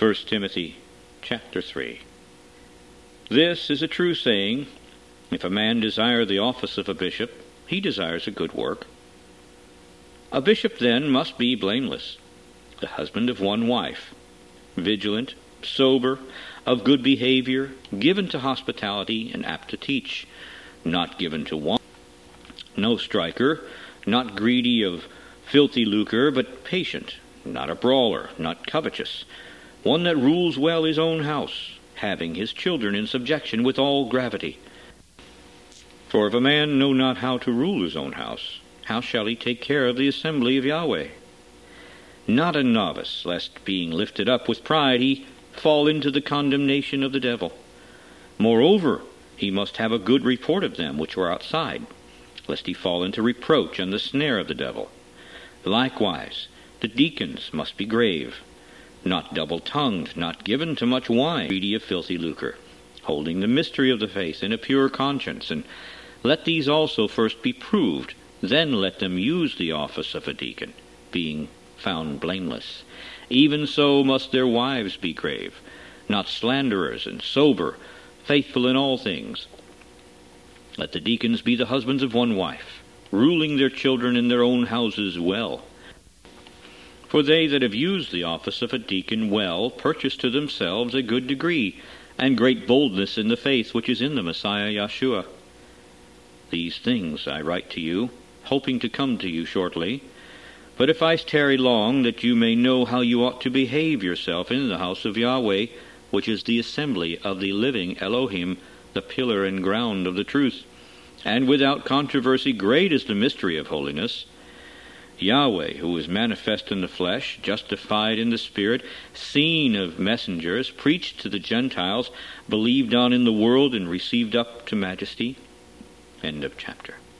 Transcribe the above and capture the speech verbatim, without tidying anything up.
First Timothy chapter three. This is a true saying, if a man desire the office of a bishop, he desires a good work. A bishop then must be blameless, the husband of one wife, vigilant, sober, of good behavior, given to hospitality, and apt to teach, not given to wine, no striker, not greedy of filthy lucre, but patient, not a brawler, not covetous, one that rules well his own house, having his children in subjection with all gravity. For if a man know not how to rule his own house, how shall he take care of the assembly of Yahweh? Not a novice, lest being lifted up with pride he fall into the condemnation of the devil. Moreover, he must have a good report of them which are outside, lest he fall into reproach and the snare of the devil. Likewise, the deacons must be grave, not double-tongued, not given to much wine, greedy of filthy lucre, holding the mystery of the faith in a pure conscience. And let these also first be proved, then let them use the office of a deacon, being found blameless. Even so must their wives be grave, not slanderers, and sober, faithful in all things. Let the deacons be the husbands of one wife, ruling their children in their own houses well. For they that have used the office of a deacon well purchase to themselves a good degree, and great boldness in the faith which is in the Messiah Yeshua. These things I write to you, hoping to come to you shortly. But if I tarry long, that you may know how you ought to behave yourself in the house of Yahweh, which is the assembly of the living Elohim, the pillar and ground of the truth. And without controversy great is the mystery of holiness. Yahweh, who is manifest in the flesh, justified in the Spirit, seen of messengers, preached to the Gentiles, believed on in the world, and received up to majesty. End of chapter.